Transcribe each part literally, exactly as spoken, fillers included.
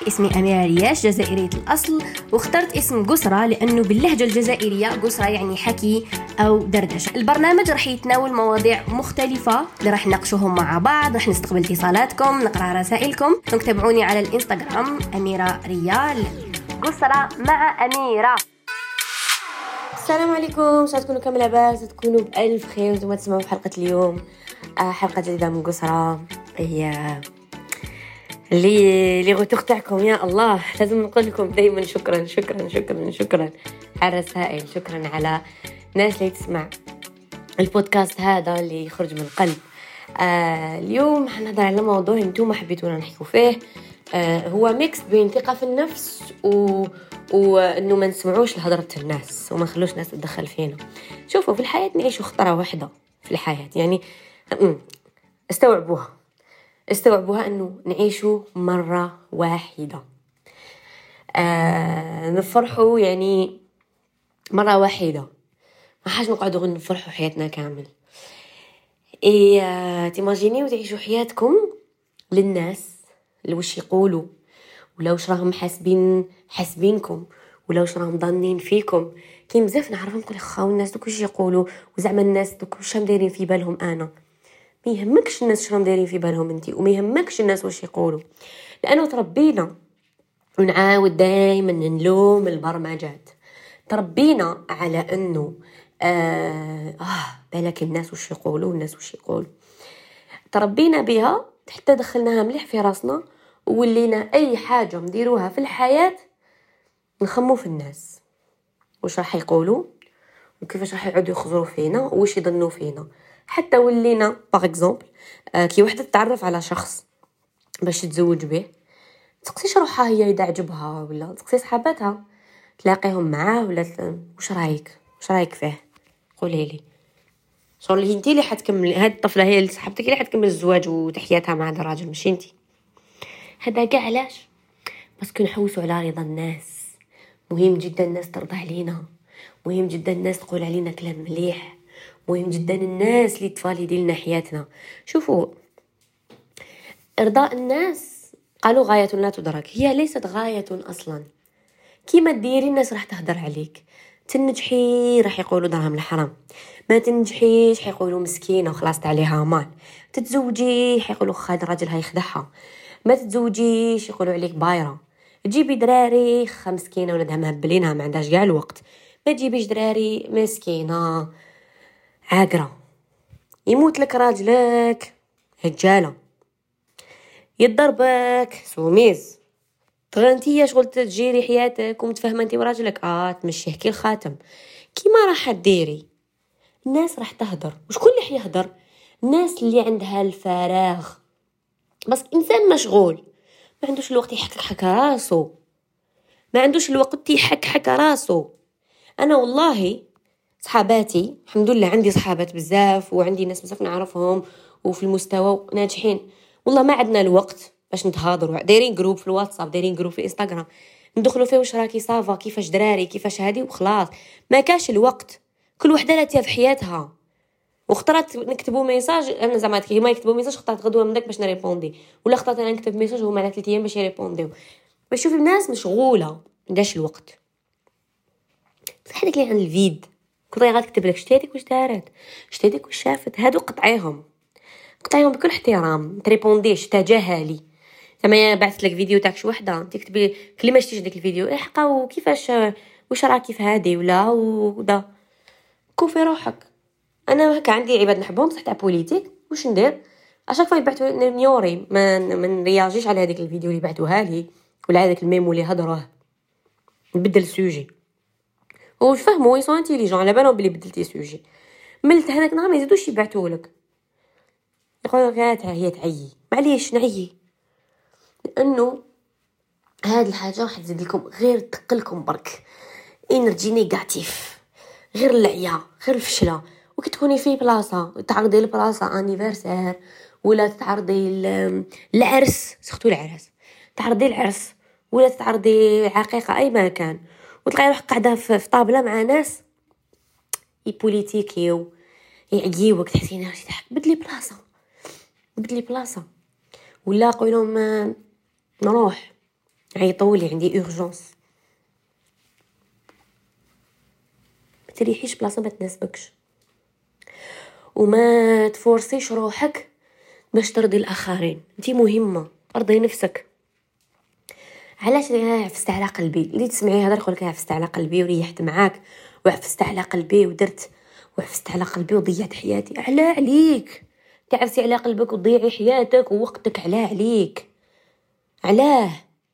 اسمي أميرة رياش، جزائرية الأصل، واخترت اسم قسرة لأنه باللهجة الجزائرية قسرة يعني حكي أو دردشة. البرنامج رح يتناول مواضيع مختلفة اللي رح نناقشوهم مع بعض، رح نستقبل اتصالاتكم، نقرأ رسائلكم. تابعوني على الإنستغرام أميرة ريال، قسرة مع أميرة. السلام عليكم، شو تكونوا كامل لاباس، تكونوا بألف خير وانتم تسمعوا في حلقة اليوم. آه حلقة جديدة من قسرة، هي اللي اللي غوتوخ تاعكم. يا الله، لازم نقول لكم دايما شكرا شكرا شكرا شكرا على الرسائل، شكرا على الناس اللي تسمع البودكاست هذا اللي يخرج من القلب. آه اليوم حنهضر على موضوع انتم حبيتونا نحكوا فيه. آه هو ميكس بين ثقة في النفس و وانه ما نسمعوش لهضرة الناس وما نخلوش الناس تدخل فينا. شوفوا، في الحياة نعيشوا خطرة واحدة في الحياة، يعني استوعبوها استوعبوها انه نعيشوا مرة واحدة. آه نفرحوا يعني مرة واحدة، ما حاجة نقعدوا نفرحوا حياتنا كامل. ايه آه تيماجينيو تعيشوا حياتكم للناس اللي وش يقولوا، ولا وش راهم حاسبين حاسبينكم، ولا وش راهم ظانين فيكم. كاين بزاف نعرفهم نقول خاو الناس دوك وش يقولوا، وزعما الناس دوك وش هم دايرين في بالهم. انا ما يهمكش الناس شنو دايرين في بالهم انتي، وما يهمكش الناس واش يقولوا، لانه تربينا. ونعاود دائما نلوم البرمجات، تربينا على انه آه, اه بالك الناس واش يقولوا الناس واش يقولوا تربينا بها حتى دخلناها مليح في راسنا، وولينا اي حاجه نديروها في الحياه نخمو في الناس واش راح يقولوا، وكيفاش راح يعودوا يخزروا فينا، واش يظنوا فينا. حتى ولينا باغ اكزومبل آه كي وحده تتعرف على شخص باش تتزوج به، تقصيش روحها هي اذا عجبها، ولا تقصي صحاباتها تلاقيهم معاه، ولا واش رايك واش رايك فيه، قولي لي شغل اللي انتي اللي حتكمل هاد الطفله، هي اللي صاحبتك اللي حتكمل الزواج وتحياتها مع هذا الراجل، ماشي انتي. هذا كاع علاش؟ بس كنحوسوا على رضا الناس. مهم جدا الناس ترضى علينا، مهم جدا الناس تقول علينا كلام مليح، مهم جدا الناس اللي تفاليدي لنا حياتنا. شوفوا، ارضاء الناس قالوا غاية لا تدرك، هي ليست غاية اصلا. كيما ديري الناس راح تهدر عليك، تنجحي راح يقولوا درهم الحرام، ما تنجحيش حيقولوا مسكينه وخلاص عليها مال، تتزوجي حيقولوا خاد الراجل هيخدعها، ما تتزوجيش يقولوا عليك بايره، تجيبي دراري خا مسكينه ولادها مهبلينها ما عندهاش كاع الوقت، ما تجيبيش دراري مسكينه عاقره. يموت لك راجلك هجاله، يضربك سوميز، تغنتي شغل تجيري حياتك ومتفاهمه انت وراجلك اه تمشيه كي الخاتم. كيما راح تديري الناس راح تهدر، وشكون اللي حيهدر؟ الناس اللي عندها الفراغ. بس انسان مشغول ما عندوش الوقت يحكك حكا راسو، ما عندوش الوقت يحك حكا راسو. انا والله صحاباتي الحمد لله عندي صحابات بزاف، وعندي ناس بزاف نعرفهم وفي المستوى ناجحين، والله ما عندنا الوقت باش نتهاضروا. دايرين جروب في الواتساب، دايرين جروب في الانستغرام، ندخلوا فيه واش راكي صافا، كيفاش دراري، كيفاش هادي، وخلاص. ما كاش الوقت، كل وحده لاتها في حياتها. واخترت نكتبوا ميساج، انا زعما كيما يكتبوا ميساج اخترت غدوه من داك باش نريبوندي، ولا اخترت انا نكتب ميساج هما على ثلاث ايام باش يريبونديو. باش شوف الناس مشغوله مداش الوقت. بصح هذيك اللي عند الفيد كنت غادي تكتب لك شتيتك واش دارت، شتيتك واش شافت، هادو قطعيهم قطعيهم بكل احترام، تريبونديش تجاهلي. زعما بعثت لك فيديو تاعك شي وحده تكتبي كلمه شتيش داك الفيديو ايه حقا وكيفاش واش راكي في هادي ولا ودا، كوفي روحك. انا هكا عندي عباد نحبهم بصح تاع بوليتيك، واش ندير؟ اشاك فاي يبعثوا نيوري، ما من رياجيش على هذيك الفيديو اللي بعثوها لي ولا هذاك الميمو اللي هضروه، نبدل السوجي. واش فهموا يسون انتيليجون على بالهم بلي بدلتي سوجي، ملت هذاك نهار ما يزيدوش يبعثوا لك، يقولوا لك هي تعيي. معليش نعيي، لانه هاد الحاجه راح تزيد لكم غير تقلكم برك انرجي نيجاتيف، غير العيا، غير الفشله. وكتكوني في بلاصه تعرضي البلاصه انيفرسير، ولا تعرضي العرس، سختو العرس، تعرضي العرس ولا تعرضي عقيقه اي مكان، وتلقاي روحك قاعده في طابله مع ناس يبوليتيكيو يعيوك، تحسين راسك تحك بدلي بلاصه بدلي بلاصه، ولا قولهم نروح عيطولي عندي اورجونس. ما تريحيش بلاصه ما تناسبكش، وما تفورسيش روحك باش ترضي الاخرين. انت مهمه، ارضي نفسك. علاش انا عفست على قلبي؟ اللي تسمعي هذا يقول لك عفست على قلبي وريحت معاك، وعفست على قلبي ودرت، وعفست على قلبي وضيعت حياتي. على عليك تعفسي على قلبك وتضيعي حياتك ووقتك؟ على عليك؟ علاه؟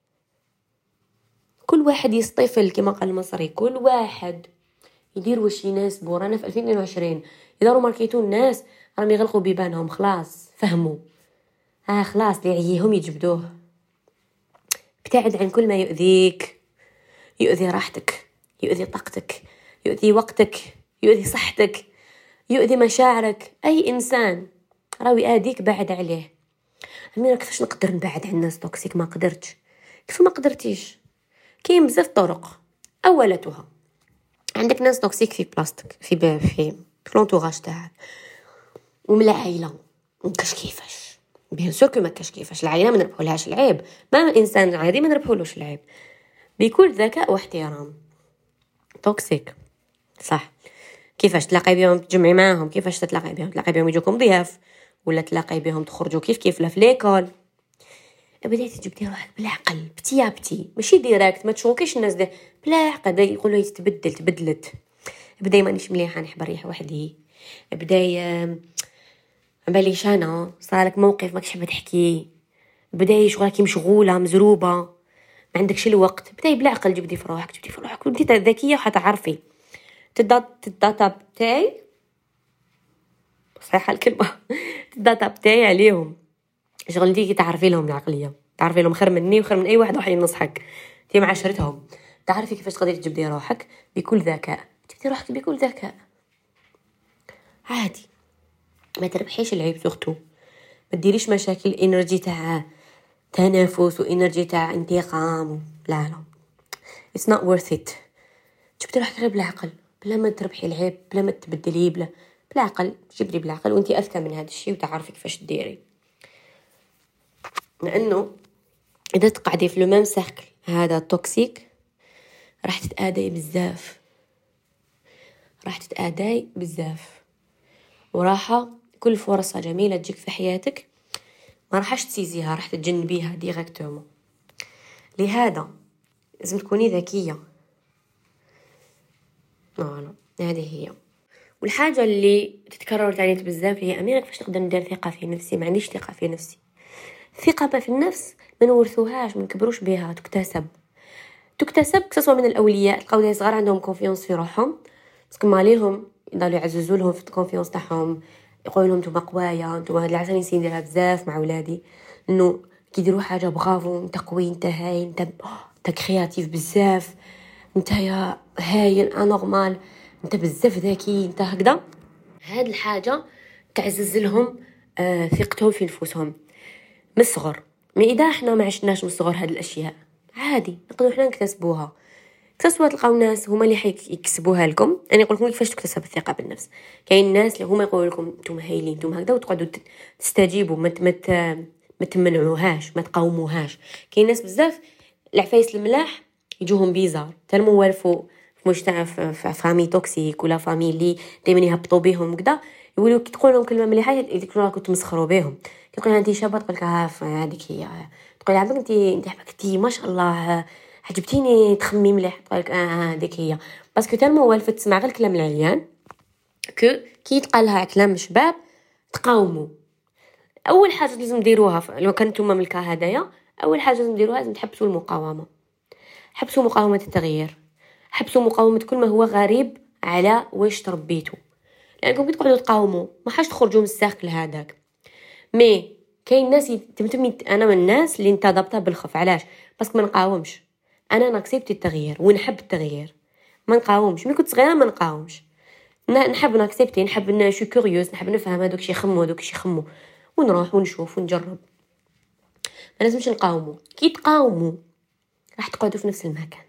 كل واحد يصطفل كما قال المصري، كل واحد يدير واش يناسبو. رانا في ألفين واثنين وعشرين، اذا رو ماركيتو الناس راهم يغلقوا بيبانهم. خلاص فهموا، اه خلاص اللي يعييهم يجبدوه. ابتعد عن كل ما يؤذيك، يؤذي راحتك، يؤذي طاقتك، يؤذي وقتك، يؤذي صحتك، يؤذي مشاعرك. اي انسان راوي يأذيك بعد عليه. اميره كيفاش نقدر نبعد عن الناس توكسيك؟ ما قدرتش. كيف ما قدرتيش؟ كاين بزاف طرق. اولتها عندك ناس توكسيك في بلاصتك، في ب... في لونطوراج تاعك ومن العائله. مكاش كيفاش، بيان سور كو مكاش كيفاش. العائله ما نربحولهاش العيب، ما الانسان عادي ما نربحولوش العيب، بكل ذكاء واحترام. توكسيك صح. كيفاش تلاقي بهم؟ تجمعي معاهم. كيفاش تتلاقي بهم؟ تلاقي بهم يجوكم ضياف، ولا تلاقي بهم تخرجوا كيف كيف لا في ليكول. بديتي تجبدي روحك بالعقل، بتي بتي، ماشي ديريكت. ما تشوكيش الناس ده بلا عقل. يقولوا يتبدل تبدلت. بداي مانيش مليحه، نحب نريح وحدي. بداي باليش انا صارلك موقف ماكش حابه تحكي. بداي شغلك مشغوله مزروبه ما عندكش الوقت. بداي بالعقل جبدي في روحك، جبدي في روحك. وانت ذكيه وحتعرفي تداتا بتاعي صحيح الكلمه الداتا بتاعي عليهم. شغل انتي تعرفي لهم العقليه، تعرفي لهم خير مني وخير من اي واحد راح ينصحك. انتي معاشرتهم تعرفي كيفاش تقدري تجبدي روحك بكل ذكاء. تجبدي روحك بكل ذكاء عادي. ما تربحيش العيب سورتو. ما ديريش مشاكل انرجي تاع تنافس وانرجي تاع انتقام. لا لا it's not worth it. جبدي روحك غير بالعقل، بلا ما تربحي العيب، بلا ما تبدلي، بلا بالعقل. جبري بالعقل وانتي اذكى من هذا الشيء وتعرفي كيفاش ديري. لانه اذا تقعدي في لو ميم سيركل هذا توكسيك راح تتآذي بزاف، راح تتآذي بزاف، وراح كل فرصه جميله تجيك في حياتك ما راحش تسيزيها، راح تتجنبيها ديريكتومون. لهذا لازم تكوني ذكيه. فوالا هذه هي. والحاجه اللي تتكرر تاني بزاف هي اميره كيفاش نقدر ندير ثقه في نفسي؟ ما عنديش ثقه في نفسي. ثقه في النفس ما نورثوهاش، ما نكبروش بها، تكتسب. تكتسب كسوا من الاولياء. تلقاو ناس صغار عندهم كونفيونس في روحهم باسكو ماليهم يضلوا يعززوا لهم في الكونفيونس تاعهم، يقولوا لهم نتوما قوايا، نتوما هاد العسل نسي نديرها بزاف مع ولادي، انه كيديروا حاجه برافو، انت قوي، انت هايل، انت انت كرياتيف بزاف، انت يا هايل انورمال، انت بزاف ذكي، انت هكذا. هاد الحاجه تعزز لهم آه ثقتهم في نفوسهم من الصغر. ما اذا احنا ما عشناش من الصغر هاد الاشياء عادي نقدروا احنا نكتسبوها. اكتسبوا تلقاو ناس هما اللي حيكسبوها لكم. انا نقول لكم كيفاش تكتسب الثقه بالنفس. كاين ناس اللي هما يقولوا لكم نتوما هايلين، نتوما هكذا، وتقعدوا تستجيبوا، ما مت ما تمنعوهاش، ما تقاوموهاش. كاين ناس بزاف العفايس الملاح يجوهم بيزار تلمو والفو في مجتمع في فامي توكسيك ولا فامي اللي دائما يهبطوا بهم كذا، يقولوا كي تقول لهم كلمه مليحه يقولوا راكم تمسخروا بهم. كتقول انت شابه تقول لك هذيك هي، تقول عمرك انت انت حبكتي ما شاء الله عجبتيني تخمي مليح، تقول لك اه هذيك هي. باسكو تلمو والفه تسمع غير الكلام العليان كو كي يتقالها كلام شباب تقاوموا. اول حاجه لازم ديروها لو كنتم من الكا هدايا، اول حاجه لازم ديروها لازم تحبسوا المقاومه. حبسوا مقاومه التغيير، حبسوا مقاومه كل ما هو غريب على واش تربيتوا. لانكم كي تقعدوا تقاوموا ما حاش تخرجوا من الساقل هذاك. مي كاين ناس تمتمي، انا من الناس اللي انتضبطها بالخف. علاش؟ باسكو ما نقاومش. انا ناكسبتي التغيير ونحب التغيير، ما نقاومش. ملي كنت صغيره ما نقاومش، نحب ناكسبتي، نحب نشو كوريوس، نحب نفهم هذوك شي يخمو هذوك شي يخمو، ونروح ونشوف ونجرب. ما لازمش نقاوموا. كي تقاوموا راح تقعدوا في نفس المكان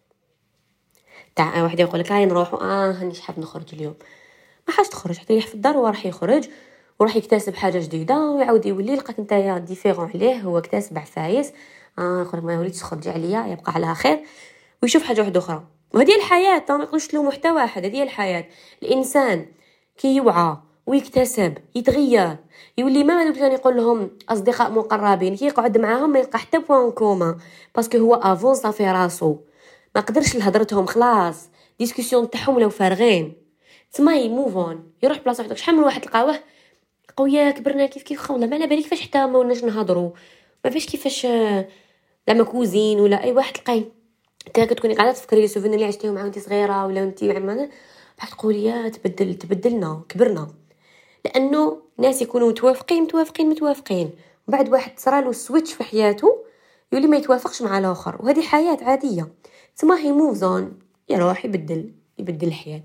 تاع واحد يقول لك هاي نروحوا اه هانيش حاب نخرج اليوم. ما حاش تخرج، حتى يريح في الدار وراح يخرج وراح يكتسب حاجه جديده ويعاود يولي يلقاك نتايا ديفيرون عليه، هو اكتسب عفايس اه يقول لك ما وليتش تخرج عليا يبقى عليها خير ويشوف حاجه واحده اخرى. وهذه الحياه، ما نقولش له محتوى واحد، هذه الحياه. الانسان كي يوعى ويكتسب يتغير يولي ما دوك كان يقول لهم اصدقاء مقربين كي يقعد معاهم ما يلقى حتى بوان كوما باسكو هو افونسا في راسو ما قدرش لهضرتهم خلاص ديسكوسيون تاعهم لو فارغين تما يموفون يروح بلاصه وحده. شحال من واحد تلقاوه قويه كبرنا كيف كيف خوله ما على بالك كيفاش حتى ما ولناش نهضروا ما فاش كيفاش لما كوزين ولا اي واحد تلقاي انت كتكوني قاعده تفكري لي سوفين اللي عشتيهم مع وانت صغيره ولا انت عمانه بعد تقولي يا تبدل تبدلنا كبرنا. لانه ناس يكونوا متوافقين متوافقين متوافقين وبعد واحد صرالو سويتش في حياته يولي ما يتوافقش مع الاخر وهذه حياه عاديه. تما هي موفزون يروح يبدل يبدل الحياه.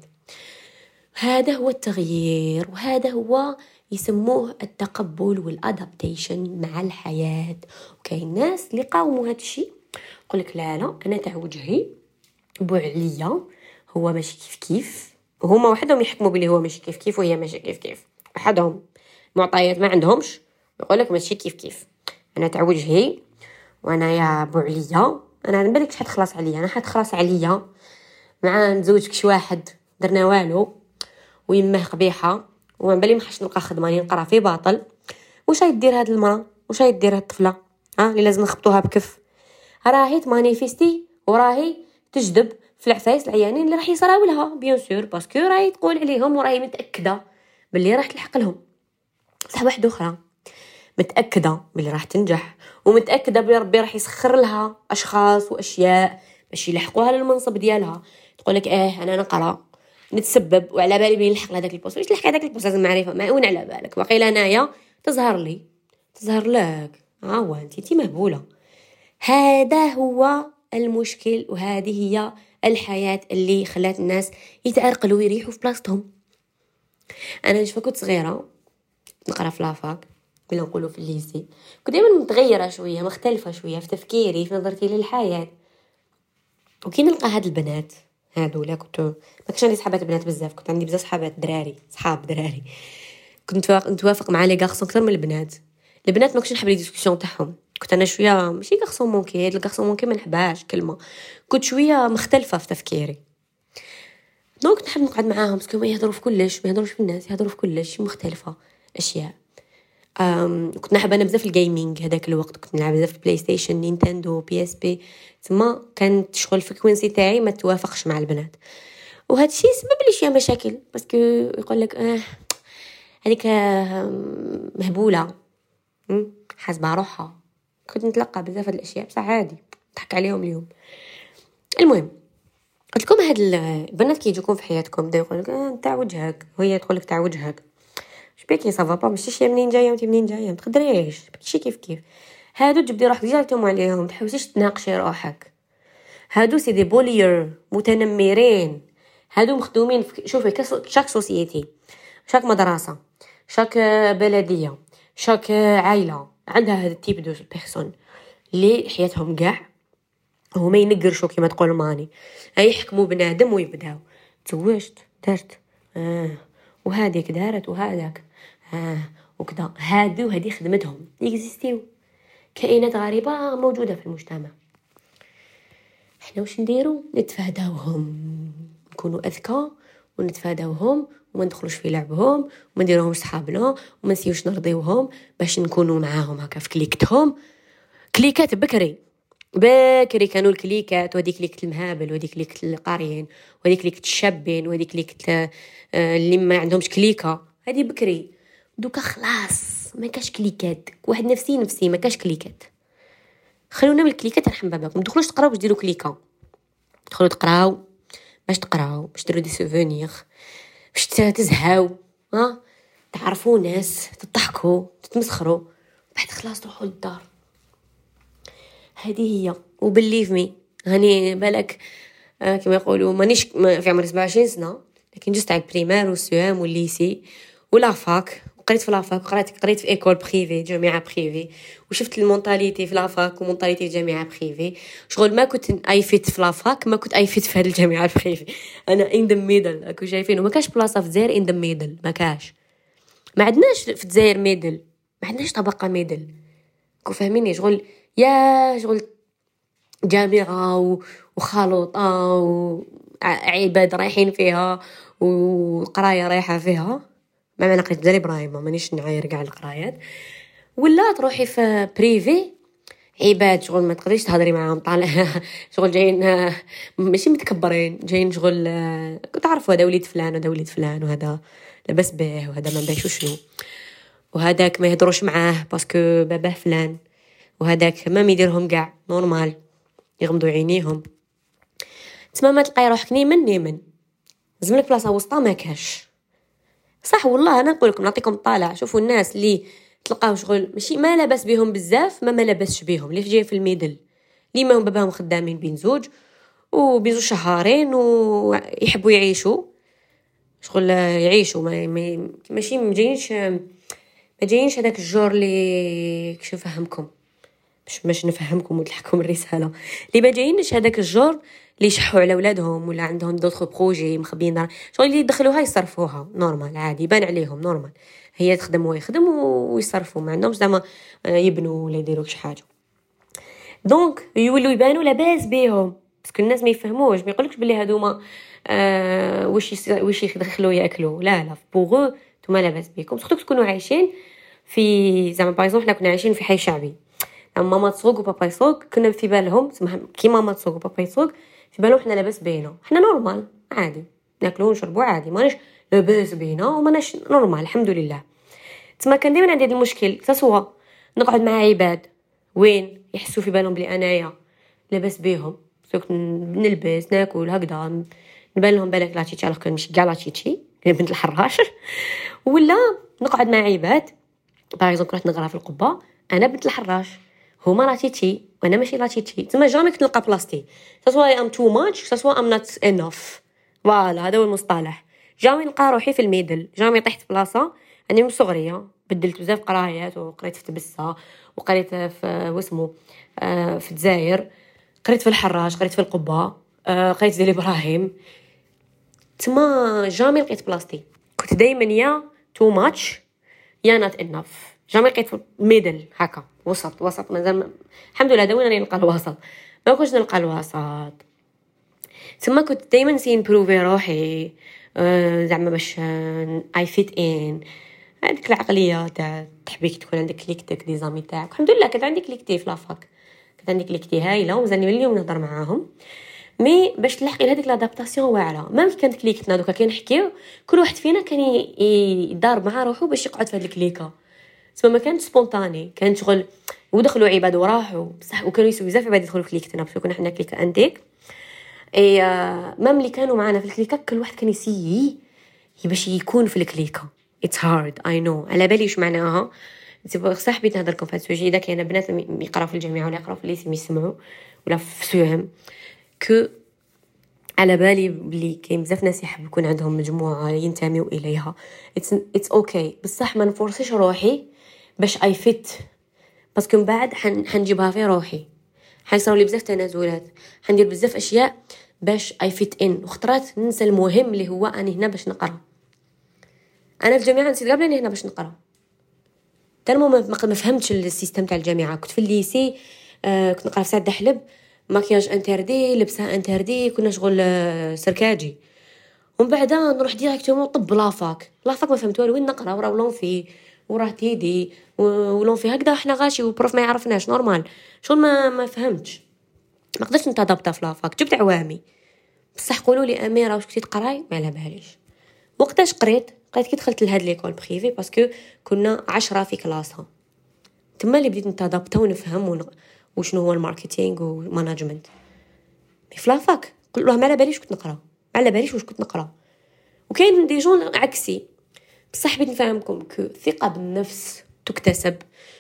هذا هو التغيير وهذا هو يسموه التقبل والادابتيشن مع الحياه. وكاين ناس اللي قاوموا هذا الشيء يقول لك لا لا انا تاع وجهي بو عليا هو ماشي كيف كيف وهما وحدهم يحكموا بلي هو ماشي كيف كيف وهي ماشي كيف كيف وحدهم معطيات ما عندهمش يقول لك ماشي كيف كيف انا تاع وجهي وانا يا بو عليا انا نبالك شحال تخلص عليا انا حتخلص عليا مع نزوجك شي واحد درنا والو ويمه قبيحه وما بالي ما حش نلقى خدمه نقرا في باطل. واش يدير هاد المراه واش يدير هاد الطفله ها اللي لازم نخبطوها بكف راهي تمانيفيستي وراهي تجذب في العفايس العيانين اللي راح يصراو لها بيان سور باسكو راهي تقول عليهم وراهي متاكده باللي راح تلحق لهم. صح واحده اخرى متاكده باللي راح تنجح ومتاكده باللي ربي راح يسخر لها اشخاص واشياء باش يلحقوها للمنصب ديالها. تقول لك اه انا نقرا نتسبب وعلى بالي بين نلحق لهداك البوست واش تلحق هذاك البوست لازم معرفه معون على بالك واقيلا انايا تظهر لي تظهر لك ها هو انت تي مهبوله. هذا هو المشكل وهذه هي الحياه اللي خلات الناس يتعرقلوا ويريحوا في بلاصتهم. انا نشوف كنت صغيره نقرا في لافاك ولا نقولوا في الليسي كنت دائما متغيره شويه مختلفه شويه في تفكيري في نظرتي للحياه. وكي نلقى هاد البنات هادولا كنت ما كنتش عندي صحابات بنات بزاف كنت عندي بزاف صحابات دراري صحاب دراري كنت نتوافق مع لي غارسون اكثر من البنات. البنات ما كنتش نحب لي ديسكوسيون تاعهم كنت انا شويه ماشي غارسون مونكي هاد الغارسون مونكي ما نحبهاش كلمه كنت شويه مختلفه في تفكيري دونك نحب نقعد معاهم باسكو ما يهضروا في كلش ما يهضروش في الناس يهضروا في كلش مختلفه اشياء. أم كنت نحب انا بزاف الجيمنج هذاك الوقت كنت نلعب بزاف بلاي ستيشن نينتندو بي اس بي تما كانت شغل الفريكوينسي تاعي ما توافقش مع البنات وهذا الشيء سبب لي شويه مشاكل باسكو يقول لك اه هذيك مهبوله حاسبه روحها. كنت نتلقى بزاف هاد الاشياء بصح عادي ضحك عليهم اليوم. المهم قلت لكم هاد البنات كي يجوكم في حياتكم بدا يقول لك اه تاع وجهك وهي تقول لك تاع وجهك شبيكي صافا با ماشي شي منين جايه وانت منين جايه ما تقدريش شي كيف كيف. هادو تجبدي روحك ديريكتوم عليهم تحوسيش تناقشي روحك. هادو سي دي بولير متنمرين هادو مخدومين في شوفي شاك سوسيتي شاك مدرسه شاك بلديه شاك عائله عندها هذا التيب دو بيرسون اللي حياتهم كاع هما ينقرشوا كيما تقول ماني يحكموا بنادم ويبداو تزوجت درت اه وهذيك دارت وهذاك اه وكذا. هادو هذه خدمتهم يكزيستيو كائنات غريبه موجوده في المجتمع. احنا واش نديروا نتفاداوهم نكونوا اذكى ونتفاداوهم وما ندخلوش في لعبهم وما نديروهمش صحابنا وما نسيوش نرضيوهم باش نكونوا معاهم هكا في كليكتهم. كليكات بكري بكري كانوا الكليكات وهذيك كليكه المهابل وهذيك كليكه القاريين وهذيك كليكه الشابين وهذيك كليكه اللي ما عندهمش كليكه هذه بكري. دوكا خلاص ما كاش كليكات واحد نفسي نفسي ما كاش كليكات. خلونا من الكليكات نحن باباكم دخلوش تقراو باش ديروا كليكه دخلوا تقراو باش تقراو باش ديروا دي سوفونير باش تزهاو ها تعرفوا ناس تضحكوا تتمسخروا بعد خلاص تروحوا للدار. هذه هي وبليف مي هاني بالك آه كما يقولوا مانيش في عمري سبعة وعشرين سنه لكن جست على البريمير والسوام والليسي ولا فاك قريت في لافاك قريت قريت في ايكول بريفي جامعه بريفي وشفت المونطاليتي في لافاك ومونطاليتي في جامعه بريفي شغل ما كنت اي فيت في لافاك ما كنت اي فيت في هذه الجامعه البريفي انا ان ذا ميدل اكو شايفين وما كاش بلاصه في الجزائر ان ذا ميدل ما كاش ما عندناش في الجزائر ميدل ما عندناش طبقه ميدل كو فاهميني شغل يا شغل جامعة وخلطة وعباد رايحين فيها وقراية رايحة فيها، ما معنى قيت داري إبراهيم مانيش نعاير كاع القرايات. ولا تروحي في بريفي عباد شغل ما تقدريش تهضري معاهم، طالع شغل جايين ماشي متكبرين، جايين شغل تعرفوا هذا وليد فلان وهذا وليد فلان وهذا لبس به وهذا ما باش شنو، وهذاك ما يهضروش معاه باسكو باباه فلان، وهذاك ما يديرهم كاع نورمال يغمضوا عينيهم. تما ما تلقاي روحك نيمن نيمن زملك بلاصه وسطا ما كاش. صح والله انا نقول لكم نعطيكم طالع، شوفوا الناس اللي تلقاو شغل ماشي ما لاباس بهم بزاف، ما ما لاباسش بهم، اللي جايين في الميدل، اللي ما هم باباهم خدامين بين زوج وبيزو شهرين ويحبوا يعيشوا شغل يعيشوا ما ماشي ما جايينش ما جايينش هذاك الجور اللي كش نفهمكم باش باش نفهمكم ونضحكم الرساله، اللي ما جايينش هذاك الجور اللي يشحوا على اولادهم ولا عندهم دوطخ بروجي مخبيين دار شغل اللي يدخلوها يصرفوها نورمال عادي يبان عليهم نورمال، هي تخدم ويخدم ويصرفوا ما عندهمش زعما يبنوا ولا يديروا شي حاجه. دونك يولوا يبانوا لاباس بيهم باسكو الناس ما يفهموش، ما يقولكش بلي هذوما آه واش واش يدخلوا ياكلوا، لا لا بوغو نتوما لاباس بيكم، سورتو تكونوا عايشين في زعما باغ اكزومبل حنا كنا عايشين في حي شعبي، ماما تسوق وبابا يسوق، كنا في بالهم كي ماما تسوق وبابا يسوق في بالهم حنا لاباس بينا، حنا نورمال عادي ناكلوا ونشربوا عادي ماناش لاباس بينا وماناش نورمال الحمد لله. تما كان دائما عندي هذا المشكل، سواء نقعد مع عباد وين يحسوا في بالهم بلي انايا لاباس بيهم سوق نلبس ناكل هكذا نبان لهم بالك لا تشيتشي، كان مش كاع لا تشيتشي بنت الحراش، ولا نقعد مع عباد باغ اكزومبل كنت نقرا في القبه انا بنت الحراش هما لا تشيتشي وانا ماشي لا تشيتشي، تما جامي كنت نلقى بلاصتي سواء ام تو ماتش سواء ام نوت انف، فوالا هذا هو المصطلح، جامي نلقى روحي في الميدل، جامي طيحت بلاصه اني من صغريه بدلت بزاف قرايات وقريت في تبسه وقريت في واسمو آه في الجزائر، قريت في الحراش قريت في القبه آه قريت ديال ابراهيم، تما جامي لقيت بلاصتي، كنت دائما يا تو ماتش يا نوت انف، جامي لقيت في الميدل هكا وسط وسط مازال الحمد لله دوينا نلقى الوسط، ما كنتش نلقى الوسط. ثم كنت دائما نسي نبروفي روحي أه زعما باش اي فيت ان، هذيك العقليه تاع تحبيك تكون عندك كليكتك دي زامي تاعك، الحمد لله كانت عندي كليكتي في لافاك، كانت عندي كليكتي هايله ومازالني من اليوم نهضر معاهم، مي باش تلحقي لهذيك لادابتاسيون واعره، ميم كانت كليكتنا دوكا كي نحكيو كل واحد فينا كان يدار مع روحو باش يقعد في هذه الكليكه، تما ما كانت سبونطاني، كانت شغل ودخلوا عباد وراحوا بصح، وكانوا يسوي بزاف عباد يدخلوا في كليكتنا باسكو كنا حنا كليكه انتيك اي مام اللي كانوا معنا في الكليكه كل واحد كان يسيي باش يكون في الكليكه. اتس هارد اي نو، على بالي واش معناها، صح حبيت نهضر لكم في هذا السوجي، اذا كاين بنات يقراو في الجامعه ولا يقراو في الليسي يسمعوا ولا في سوهم كو على بالي بلي كاين بزاف ناس يحب يكون عندهم مجموعه ينتميوا اليها، اتس اتس اوكي بصح ما نفورسيش روحي باش اي فيت، باسكو من بعد حن حنجيبها في روحي، حيصراو لي بزاف تنازلات، حندير بزاف اشياء باش اي فيت ان، وخطرات ننسى المهم اللي هو اني هنا باش نقرا. انا في الجامعه نسيت قبل اني هنا باش نقرا، تالمو ما فهمتش السيستم تاع الجامعه، كنت في الليسي آه كنت نقرا في سعد حلب، ماكياج انتردي لبسها انتردي، كنا شغل آه سركاجي، ومن بعد نروح ديريكتومون طب لافاك، لافاك ما فهمت والو، وين نقرا وراه لون في وراه تيدي ولون في هكذا احنا غاشي وبروف ما يعرفناش نورمال، شغل ما ما فهمتش، ما قدرتش نتادابتا في لافاك، جبت عوامي بصح قولوا لي اميره واش كنتي تقراي ما على باليش. وقتاش قريت قريت كي دخلت لهاد ليكول بريفي باسكو كنا عشرة في كلاسها، تما اللي بديت نتادابتا ونفهم ون... وشنو هو الماركتينغ وماناجمنت. في لافاك قلت له ما على باليش كنت نقرا، ما على باليش واش كنت نقرا، وكاين دي جون عكسي، بصح بغيت نفهمكم كو الثقه بالنفس تكتسب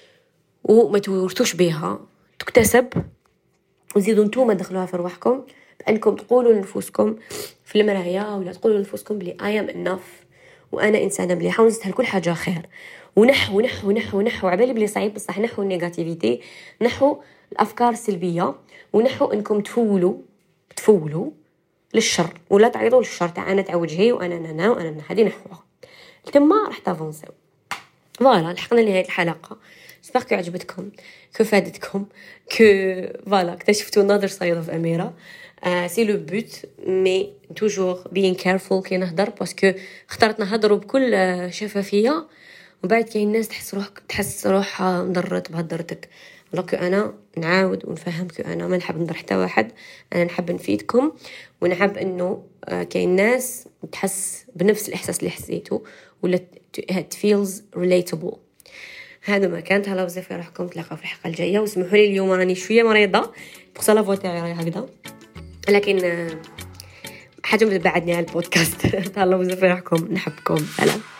وما تورثوش بها، تكتسب وزيدوا نتوما دخلوها في رواحكم بانكم تقولوا لنفوسكم في المرايه ولا تقولوا لنفوسكم بلي اي ام انف وانا انسانه مليحه ونستاهل كل حاجه خير، ونحو نحو نحو نحو عبالي بلي صعيب بصح نحو النيجاتيفيتي، نحو الافكار السلبيه، ونحو انكم تفولوا تفولوا للشر ولا تعيطوا للشر تاع انا تاع وجهي وانا انا وانا هذه نحوها، تما راح تافونسيو. فوالا لحقنا لنهايه الحلقه، جيسبر كو عجبتكم، كو فادتكم كو فوالا اكتشفتوا another side of أميرة. سي لو بوت مي توجور being careful كي نهضر باسكو اخترت نهضروا بكل شفافيه وبعد كاين الناس تحس روح تحس روحها مضرت بهضرتك. لكن انا نعاود ونفهمك انا ما نحب نضر حتى واحد، انا نحب نفيدكم ونحب انه كاين ناس تحس بنفس الاحساس اللي حسيته ولا it feels relatable. هذا ما كانت هلا بزاف في روحكم، تلاقاو في الحلقه الجايه. وسمحوا لي اليوم راني شويه مريضه بخصوص لا فوا تاعي راهي هكذا، لكن حاجه بعدني على البودكاست. تهلاو بزاف في روحكم، نحبكم، سلام.